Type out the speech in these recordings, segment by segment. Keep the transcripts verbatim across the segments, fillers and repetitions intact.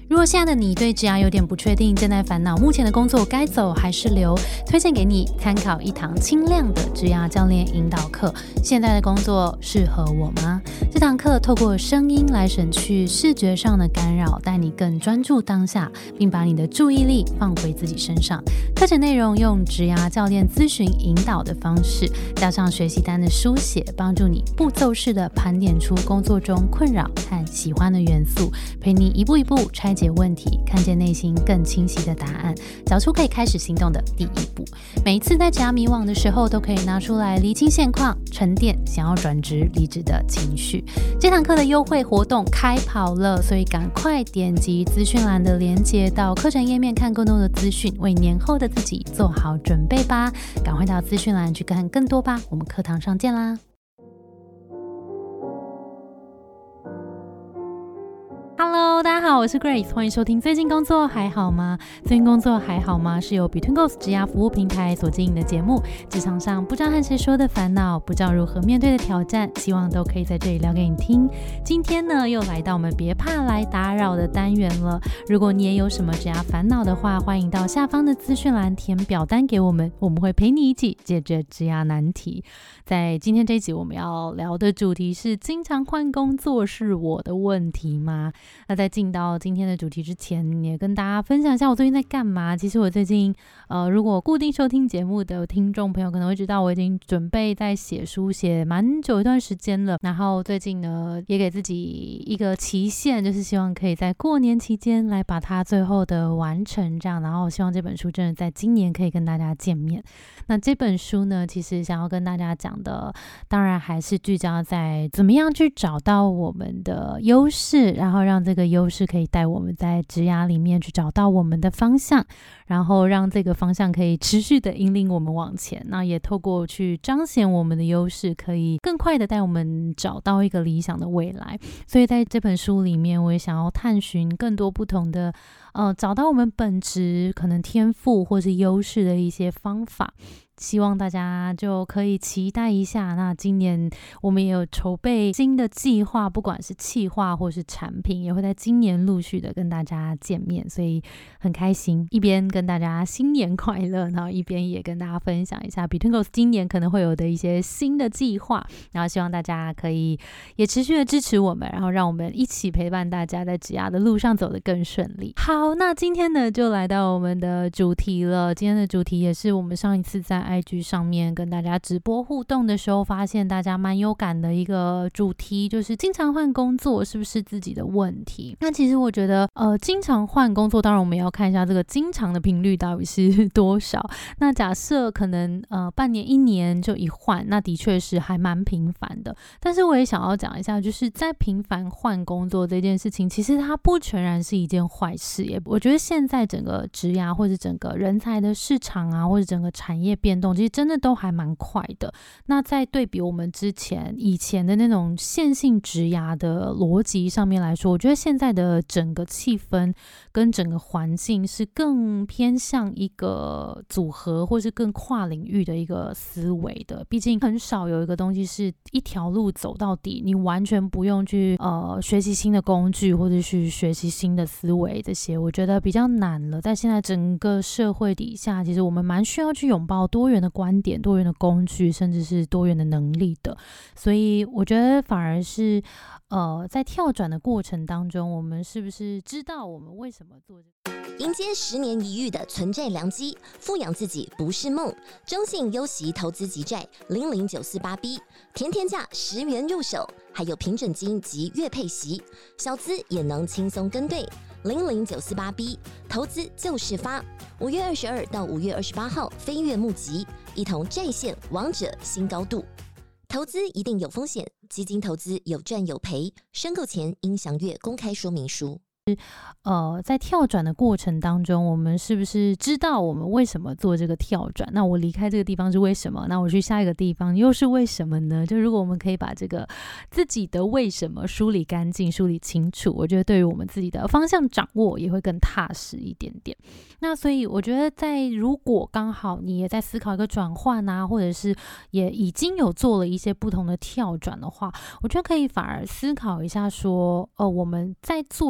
如果现在的你对职涯有点不确定，正在烦恼目前的工作该走还是留，推荐给你参考一堂轻量的职涯教练引导课。现在的工作适合我吗？这堂课透过声音来省去视觉上的干扰，带你更专注当下，并把你的注意力放回自己身上。课程内容用职涯教练咨询引导的方式，加上学习单的书写，帮助你步骤式的盘点出工作中困扰和喜欢的元素，陪你一步一步拆解问题，看见内心更清晰的答案，找出可以开始行动的第一步。每一次在职涯迷惘的时候，都可以拿出来厘清现况，沉淀想要转职离职的情绪。这堂课的优惠活动开跑了，所以赶快点击资讯栏的连结到课程页面看更多的资讯，为年后的自己做好准备吧。赶快到资讯栏去看更多吧，我们课堂上见啦。Hello， 大家好，我是 Grace， 欢迎收听最近工作还好吗？最近工作还好吗？是由 Between Goals 职涯服务平台所经营的节目，职场上不知道和谁说的烦恼，不知道如何面对的挑战，希望都可以在这里聊给你听。今天呢，又来到我们别怕来打扰的单元了。如果你也有什么职涯烦恼的话，欢迎到下方的资讯栏填表单给我们，我们会陪你一起解决职涯难题。在今天这一集，我们要聊的主题是：经常换工作是我的问题吗？那在进到今天的主题之前，也跟大家分享一下我最近在干嘛。其实我最近呃，如果固定收听节目的听众朋友可能会知道，我已经准备在写书写蛮久一段时间了。然后最近呢，也给自己一个期限，就是希望可以在过年期间来把它最后的完成这样。然后希望这本书真的在今年可以跟大家见面。那这本书呢，其实想要跟大家讲的，当然还是聚焦在怎么样去找到我们的优势，然后让这个优势可以带我们在职涯里面去找到我们的方向，然后让这个方向可以持续的引领我们往前。那也透过去彰显我们的优势，可以更快的带我们找到一个理想的未来。所以在这本书里面，我也想要探寻更多不同的呃，找到我们本质可能天赋或是优势的一些方法。希望大家就可以期待一下。那今年我们也有筹备新的计划，不管是企划或是产品，也会在今年陆续的跟大家见面，所以很开心，一边跟大家新年快乐，然后一边也跟大家分享一下 Between Goals 今年可能会有的一些新的计划。然后希望大家可以也持续的支持我们，然后让我们一起陪伴大家在职涯的路上走得更顺利。好，那今天呢就来到我们的主题了。今天的主题也是我们上一次在I G 上面跟大家直播互动的时候，发现大家蛮有感的一个主题，就是经常换工作是不是自己的问题？那其实我觉得呃，经常换工作，当然我们要看一下这个经常的频率到底是多少。那假设可能呃半年一年就一换，那的确是还蛮频繁的。但是我也想要讲一下，就是在频繁换工作这件事情，其实它不全然是一件坏事耶。我觉得现在整个职涯或者整个人才的市场啊，或者整个产业变动，其实真的都还蛮快的。那在对比我们之前以前的那种线性职涯的逻辑上面来说，我觉得现在的整个气氛跟整个环境是更偏向一个组合或是更跨领域的一个思维的。毕竟很少有一个东西是一条路走到底，你完全不用去呃学习新的工具或者去学习新的思维，这些我觉得比较难了。在现在整个社会底下，其实我们蛮需要去拥抱多元的观点、多元的工具，甚至是多元的能力的。所以我觉得反而是呃，在跳转的过程当中，我们是不是知道我们为什么做这个？ 迎接十年一遇的存债良机，富养自己不是梦。中信优息投资级债零零九四八 B， 甜甜价十元入手，还有平准金及月配息，小资也能轻松跟对。零零九四八 B， 投资就是发。五月二十二到五月二十八号飞跃募集，一同债线王者新高度。投资一定有风险，基金投资有赚有赔，申购前应详阅公开说明书。 呃，在跳转的过程当中，我们是不是知道我们为什么做这个跳转？那我离开这个地方是为什么？那我去下一个地方又是为什么呢？就如果我们可以把这个自己的为什么梳理干净、梳理清楚，我觉得对于我们自己的方向掌握也会更踏实一点点。那所以我觉得在如果刚好你也在思考一个转换啊，或者是也已经有做了一些不同的跳转的话，我觉得可以反而思考一下说，呃，我们在做这些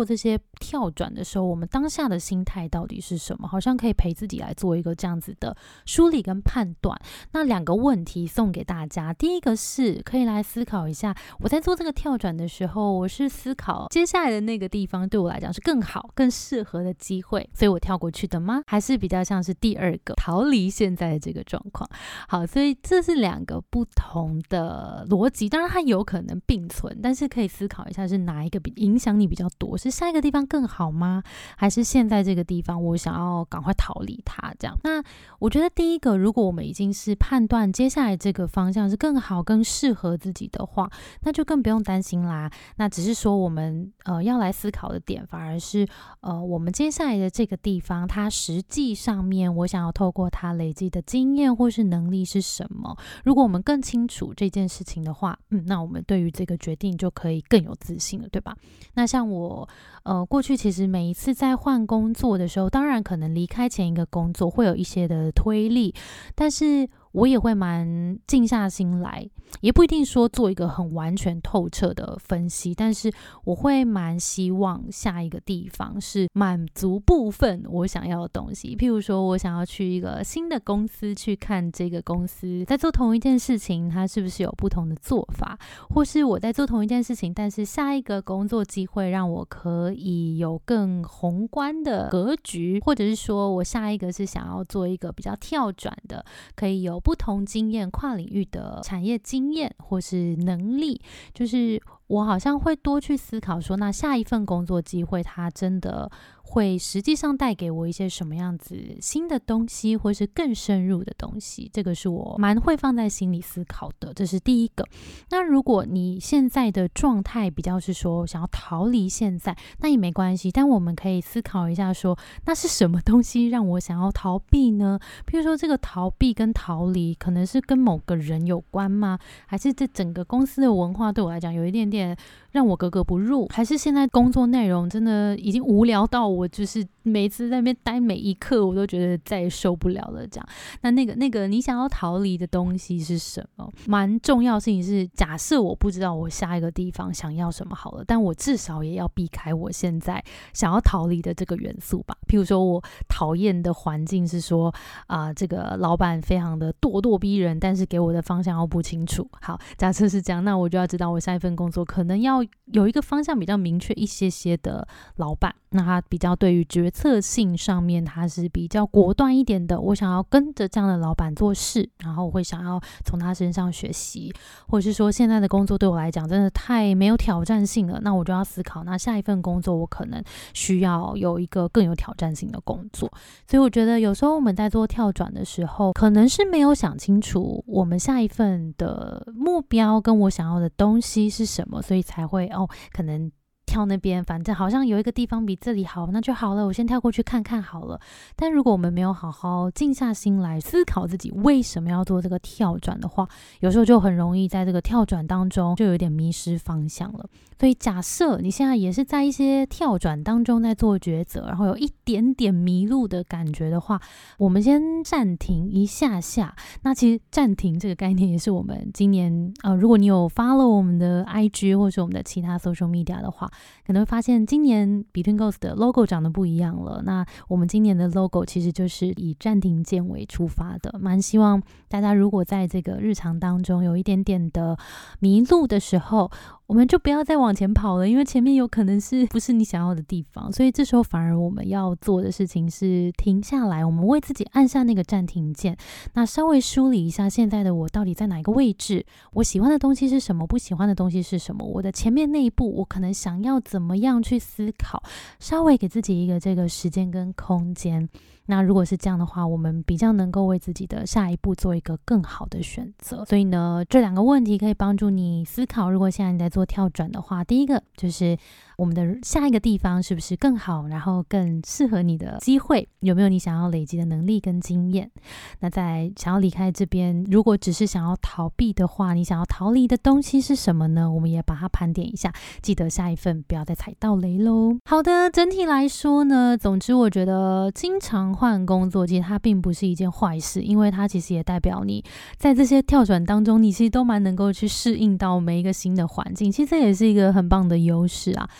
跳转的时候，我们当下的心态到底是什么？好像可以陪自己来做一个这样子的梳理跟判断。那两个问题送给大家，第一个是可以来思考一下，我在做这个跳转的时候，我是思考接下来的那个地方对我来讲是更好更适合的机会，所以我跳过去的吗？还是比较像是第二个逃离现在的这个状况？好，所以这是两个不同的逻辑，当然它有可能并存，但是可以思考一下是哪一个比影响你比较多，是下一个地方更好吗？还是现在这个地方我想要赶快逃离它这样？那我觉得第一个，如果我们已经是判断接下来这个方向是更好更适合自己的话，那就更不用担心啦。那只是说我们呃要来思考的点反而是呃我们接下来的这个地方，它实际上面我想要透过它累积的经验或是能力是什么。如果我们更清楚这件事情的话，嗯，那我们对于这个决定就可以更有自信了，对吧？那像我呃过去其实每一次在换工作的时候，当然可能离开前一个工作会有一些的推力，但是我也会蛮静下心来，也不一定说做一个很完全透彻的分析，但是我会蛮希望下一个地方是满足部分我想要的东西。譬如说我想要去一个新的公司去看这个公司在做同一件事情它是不是有不同的做法，或是我在做同一件事情，但是下一个工作机会让我可以有更宏观的格局，或者是说我下一个是想要做一个比较跳转的，可以有不同经验跨领域的产业经验或是能力，就是我好像会多去思考说，那下一份工作机会它真的会实际上带给我一些什么样子新的东西，或是更深入的东西，这个是我蛮会放在心里思考的，这是第一个。那如果你现在的状态比较是说想要逃离现在，那也没关系，但我们可以思考一下说，那是什么东西让我想要逃避呢？譬如说这个逃避跟逃离可能是跟某个人有关吗？还是这整个公司的文化对我来讲有一点点让我格格不入？还是现在工作内容真的已经无聊到我就是每次在那边待每一刻我都觉得再也受不了了这样？那那个那个你想要逃离的东西是什么？蛮重要的事情是，假设我不知道我下一个地方想要什么好了，但我至少也要避开我现在想要逃离的这个元素吧。譬如说我讨厌的环境是说啊、呃，这个老板非常的咄咄逼人，但是给我的方向又不清楚。好，假设是这样，那我就要知道我下一份工作可能要有一个方向比较明确一些些的老板，那他比较对于决策性上面他是比较果断一点的，我想要跟着这样的老板做事，然后我会想要从他身上学习。或者是说现在的工作对我来讲真的太没有挑战性了，那我就要思考，那下一份工作我可能需要有一个更有挑战性的工作。所以我觉得有时候我们在做跳转的时候，可能是没有想清楚我们下一份的目标跟我想要的东西是什么，所以才会哦，可能跳那边，反正好像有一个地方比这里好，那就好了，我先跳过去看看好了。但如果我们没有好好静下心来思考自己为什么要做这个跳转的话，有时候就很容易在这个跳转当中就有点迷失方向了。所以假设你现在也是在一些跳转当中在做抉择，然后有一点点迷路的感觉的话，我们先暂停一下下。那其实暂停这个概念也是我们今年呃，如果你有 follow 我们的 I G 或是我们的其他 social media 的话，可能会发现今年 Between Goals 的 logo 长得不一样了。那我们今年的 logo 其实就是以暂停键为出发的，蛮希望大家如果在这个日常当中有一点点的迷路的时候，我们就不要再往前跑了，因为前面有可能是不是你想要的地方，所以这时候反而我们要做的事情是停下来，我们为自己按下那个暂停键，那稍微梳理一下现在的我到底在哪一个位置，我喜欢的东西是什么，不喜欢的东西是什么，我的前面那一步我可能想要怎么样去思考，稍微给自己一个这个时间跟空间。那如果是这样的话，我们比较能够为自己的下一步做一个更好的选择。所以呢，这两个问题可以帮助你思考，如果现在你在做跳转的话，第一个就是我们的下一个地方是不是更好，然后更适合你的机会，有没有你想要累积的能力跟经验。那在想要离开这边，如果只是想要逃避的话，你想要逃离的东西是什么呢？我们也把它盘点一下，记得下一份不要再踩到雷咯。好的，整体来说呢，总之我觉得经常换工作其实它并不是一件坏事，因为它其实也代表你在这些跳转当中，你其实都蛮能够去适应到每一个新的环境，其实这也是一个很棒的优势啊。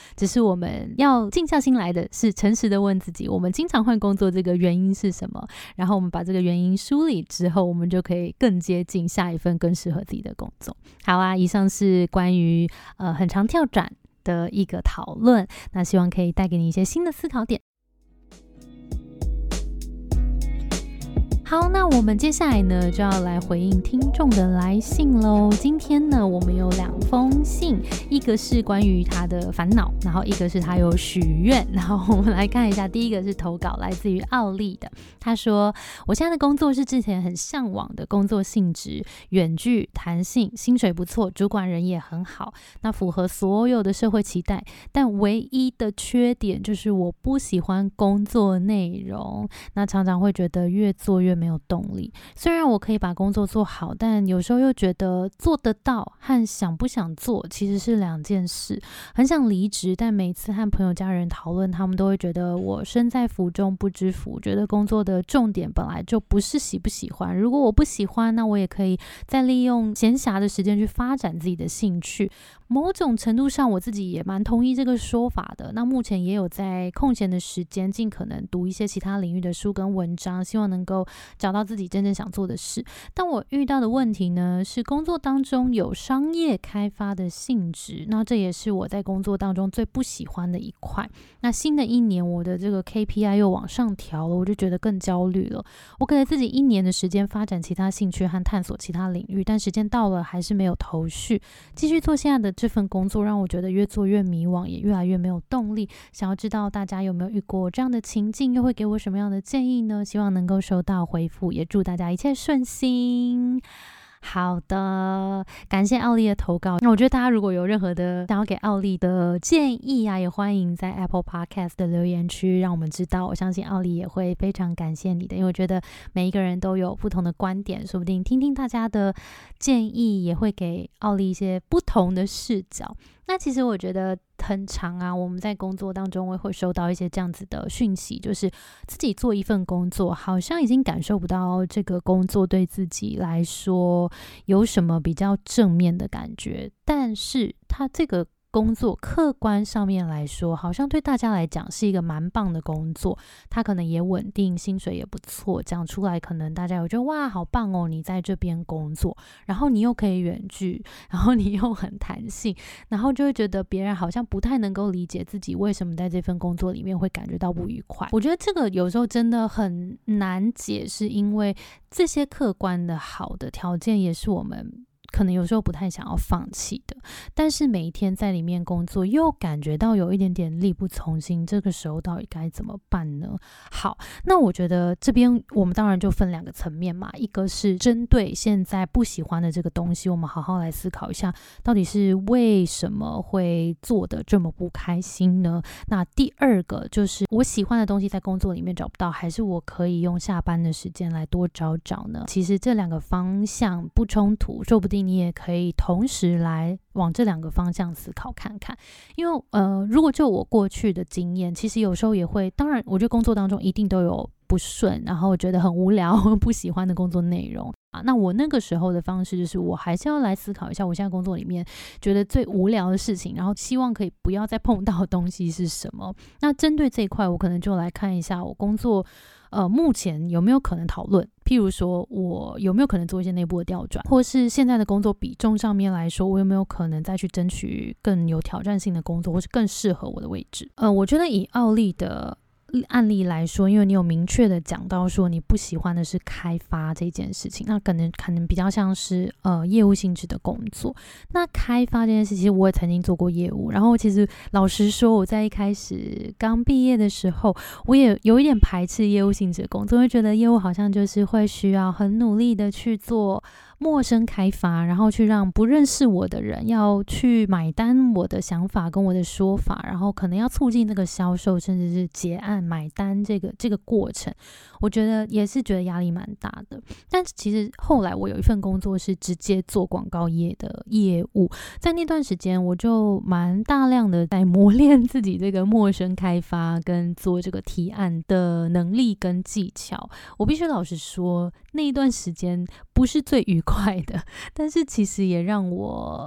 只是我们要静下心来的是诚实的问自己，我们经常换工作这个原因是什么，然后我们把这个原因梳理之后，我们就可以更接近下一份更适合自己的工作。好啊，以上是关于呃很常跳转的一个讨论，那希望可以带给你一些新的思考点。好，那我们接下来呢就要来回应听众的来信咯。今天呢我们有两封信，一个是关于他的烦恼，然后一个是他有许愿。然后我们来看一下，第一个是投稿来自于奥利的，他说我现在的工作是之前很向往的工作性质，远距弹性，薪水不错，主管人也很好，那符合所有的社会期待，但唯一的缺点就是我不喜欢工作内容，那常常会觉得越做越没有动力。虽然我可以把工作做好，但有时候又觉得做得到和想不想做其实是两件事。很想离职，但每次和朋友家人讨论，他们都会觉得我身在福中不知福，觉得工作的重点本来就不是喜不喜欢，如果我不喜欢，那我也可以再利用闲暇的时间去发展自己的兴趣。某种程度上我自己也蛮同意这个说法的，那目前也有在空闲的时间尽可能读一些其他领域的书跟文章，希望能够找到自己真正想做的事。但我遇到的问题呢，是工作当中有商业开发的性质，那这也是我在工作当中最不喜欢的一块。那新的一年我的这个 K P I 又往上调了，我就觉得更焦虑了。我给了自己一年的时间发展其他兴趣和探索其他领域，但时间到了还是没有头绪，继续做现在的这份工作让我觉得越做越迷惘，也越来越没有动力。想要知道大家有没有遇过这样的情境，又会给我什么样的建议呢？希望能够收到回复，也祝大家一切顺心。好的，感谢奥利的投稿。那我觉得大家如果有任何的想要给奥利的建议啊，也欢迎在 Apple Podcast 的留言区让我们知道。我相信奥利也会非常感谢你的，因为我觉得每一个人都有不同的观点，说不定听听大家的建议也会给奥利一些不同的视角。那其实我觉得很常啊，我们在工作当中会收到一些这样子的讯息，就是自己做一份工作好像已经感受不到这个工作对自己来说有什么比较正面的感觉，但是他这个工作客观上面来说好像对大家来讲是一个蛮棒的工作，它可能也稳定，薪水也不错，讲出来可能大家有觉得哇好棒哦，你在这边工作，然后你又可以远距，然后你又很弹性，然后就会觉得别人好像不太能够理解自己为什么在这份工作里面会感觉到不愉快。我觉得这个有时候真的很难解，是因为这些客观的好的条件也是我们可能有时候不太想要放弃的，但是每一天在里面工作又感觉到有一点点力不从心，这个时候到底该怎么办呢？好，那我觉得这边我们当然就分两个层面嘛，一个是针对现在不喜欢的这个东西，我们好好来思考一下到底是为什么会做得这么不开心呢？那第二个就是我喜欢的东西在工作里面找不到，还是我可以用下班的时间来多找找呢？其实这两个方向不冲突，说不定你也可以同时来往这两个方向思考看看。因为呃，如果就我过去的经验，其实有时候也会，当然我觉得工作当中一定都有不顺，然后觉得很无聊不喜欢的工作内容啊。那我那个时候的方式就是我还是要来思考一下我现在工作里面觉得最无聊的事情，然后希望可以不要再碰到的东西是什么。那针对这一块我可能就来看一下我工作呃，目前有没有可能讨论，譬如说我有没有可能做一些内部的调转，或是现在的工作比重上面来说，我有没有可能再去争取更有挑战性的工作，或是更适合我的位置。呃，我觉得以奥利的案例来说，因为你有明确的讲到说你不喜欢的是开发这件事情，那可能可能比较像是呃业务性质的工作。那开发这件事，其实我也曾经做过业务，然后其实老实说，我在一开始刚毕业的时候，我也有一点排斥业务性质的工作，会觉得业务好像就是会需要很努力的去做陌生开发，然后去让不认识我的人要去买单我的想法跟我的说法，然后可能要促进这个销售，甚至是结案买单这个这个过程，我觉得也是觉得压力蛮大的。但其实后来我有一份工作是直接做广告业的业务，在那段时间我就蛮大量的在磨练自己这个陌生开发跟做这个提案的能力跟技巧。我必须老实说，那一段时间不是最愉快的，但是其实也让我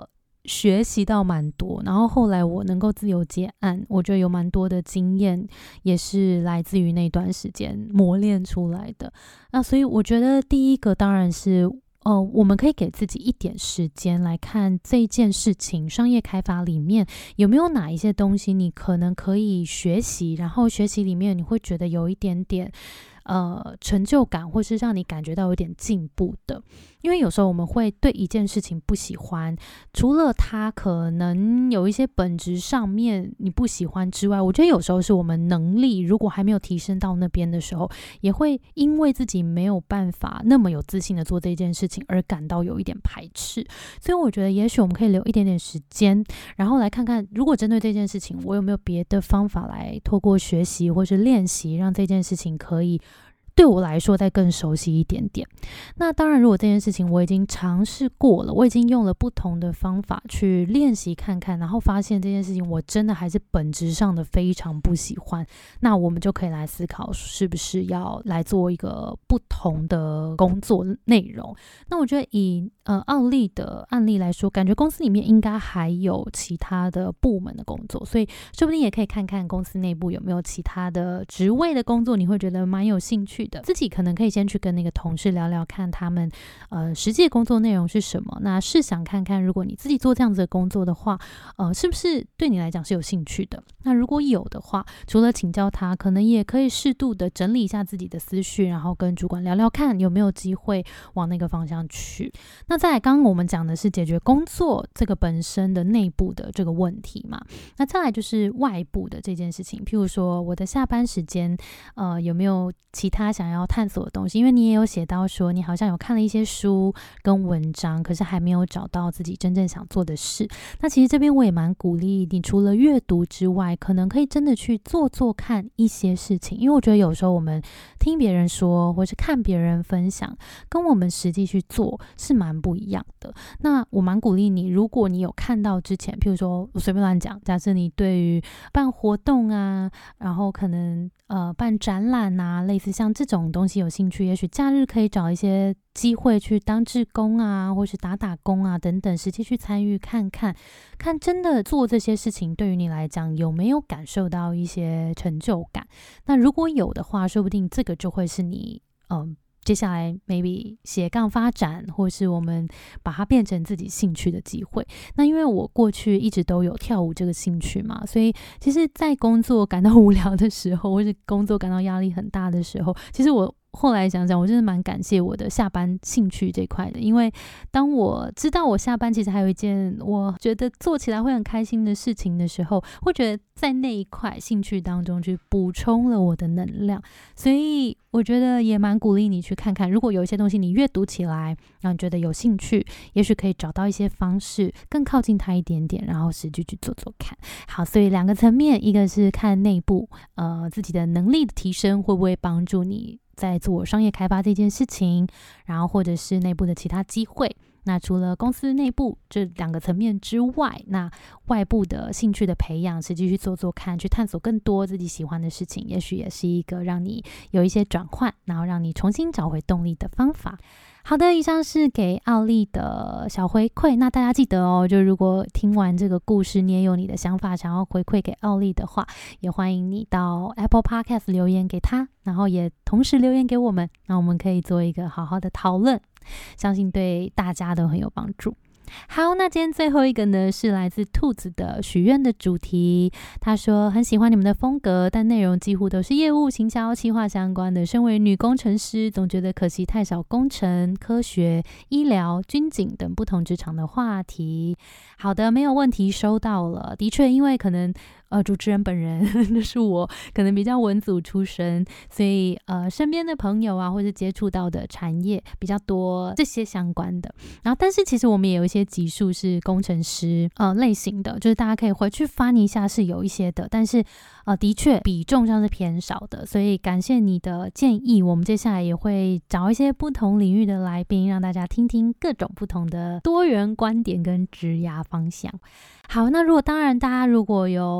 学习到蛮多，然后后来我能够自由接案，我觉得有蛮多的经验也是来自于那段时间磨练出来的。那所以我觉得第一个当然是呃，我们可以给自己一点时间来看这件事情，商业开发里面有没有哪一些东西你可能可以学习，然后学习里面你会觉得有一点点呃成就感，或是让你感觉到有点进步的。因为有时候我们会对一件事情不喜欢，除了它可能有一些本质上面你不喜欢之外，我觉得有时候是我们能力如果还没有提升到那边的时候，也会因为自己没有办法那么有自信的做这件事情而感到有一点排斥。所以我觉得也许我们可以留一点点时间，然后来看看如果针对这件事情我有没有别的方法来透过学习或是练习，让这件事情可以对我来说再更熟悉一点点。那当然如果这件事情我已经尝试过了，我已经用了不同的方法去练习看看，然后发现这件事情我真的还是本质上的非常不喜欢，那我们就可以来思考是不是要来做一个不同的工作内容。那我觉得以呃奥利的案例来说，感觉公司里面应该还有其他的部门的工作，所以说不定也可以看看公司内部有没有其他的职位的工作你会觉得蛮有兴趣的，自己可能可以先去跟那个同事聊聊看他们呃实际的工作内容是什么，那试想看看如果你自己做这样子的工作的话，呃是不是对你来讲是有兴趣的。那如果有的话，除了请教他，可能也可以适度的整理一下自己的思绪，然后跟主管聊聊看有没有机会往那个方向去。那再来刚刚我们讲的是解决工作这个本身的内部的这个问题嘛，那再来就是外部的这件事情，譬如说我的下班时间呃有没有其他想要探索的东西，因为你也有写到说你好像有看了一些书跟文章，可是还没有找到自己真正想做的事。那其实这边我也蛮鼓励你，除了阅读之外，可能可以真的去做做看一些事情，因为我觉得有时候我们听别人说或是看别人分享，跟我们实际去做是蛮不一样的。那我蛮鼓励你，如果你有看到之前，譬如说我随便乱讲，假设你对于办活动啊，然后可能呃办展览啊，类似像这种东西有兴趣，也许假日可以找一些机会去当志工啊，或是打打工啊等等，实际去参与看看，看真的做这些事情对于你来讲有没有感受到一些成就感。那如果有的话，说不定这个就会是你嗯、呃接下来 maybe 斜杠发展，或是我们把它变成自己兴趣的机会。那因为我过去一直都有跳舞这个兴趣嘛，所以其实在工作感到无聊的时候，或是工作感到压力很大的时候，其实我后来想想，我真的蛮感谢我的下班兴趣这块的，因为当我知道我下班其实还有一件我觉得做起来会很开心的事情的时候，会觉得在那一块兴趣当中去补充了我的能量。所以我觉得也蛮鼓励你去看看，如果有一些东西你阅读起来让你觉得有兴趣，也许可以找到一些方式更靠近它一点点，然后实际去做做看。好，所以两个层面，一个是看内部呃自己的能力的提升会不会帮助你在做商业开发这件事情，然后或者是内部的其他机会。那除了公司内部这两个层面之外，那外部的兴趣的培养，实际去做做看，去探索更多自己喜欢的事情，也许也是一个让你有一些转换，然后让你重新找回动力的方法。好的，以上是给奥利的小回馈。那大家记得哦，就如果听完这个故事，你也有你的想法想要回馈给奥利的话，也欢迎你到 Apple Podcast 留言给他，然后也同时留言给我们，那我们可以做一个好好的讨论，相信对大家都很有帮助。好，那今天最后一个呢，是来自兔子的许愿的主题。他说很喜欢你们的风格，但内容几乎都是业务、行销、企划相关的。身为女工程师，总觉得可惜太少工程、科学、医疗、军警等不同职场的话题。好的，没有问题，收到了。的确，因为可能呃，主持人本人就是我，可能比较文组出身，所以呃，身边的朋友啊，或者接触到的产业比较多这些相关的。然后，但是其实我们也有一些集数是工程师呃类型的，就是大家可以回去翻一下，是有一些的，但是呃，的确比重上是偏少的。所以感谢你的建议，我们接下来也会找一些不同领域的来宾，让大家听听各种不同的多元观点跟职涯方向。好，那如果当然大家如果有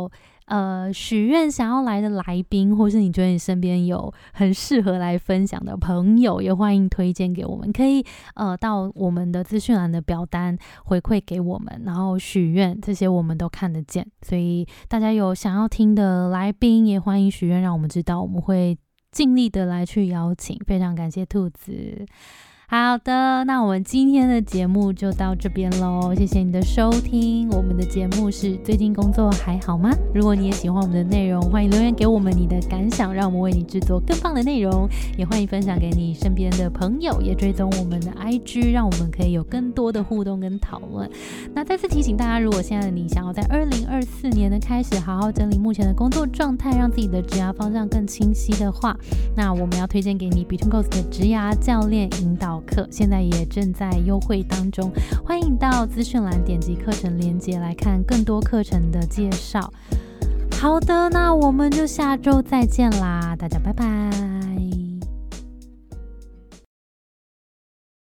呃许愿想要来的来宾，或是你觉得你身边有很适合来分享的朋友，也欢迎推荐给我们，可以呃到我们的资讯栏的表单回馈给我们，然后许愿，这些我们都看得见，所以大家有想要听的来宾也欢迎许愿，让我们知道，我们会尽力的来去邀请。非常感谢兔子。好的，那我们今天的节目就到这边咯，谢谢你的收听。我们的节目是最近工作还好吗？如果你也喜欢我们的内容，欢迎留言给我们你的感想，让我们为你制作更棒的内容，也欢迎分享给你身边的朋友，也追踪我们的 I G， 让我们可以有更多的互动跟讨论。那再次提醒大家，如果现在的你想要在二零二四年的开始好好整理目前的工作状态，让自己的职涯方向更清晰的话，那我们要推荐给你 BetweenGos 的职涯教练引导课，现在也正在优惠当中，欢迎到资讯栏点击课程连结来看更多课程的介绍。好的，那我们就下周再见啦，大家拜拜。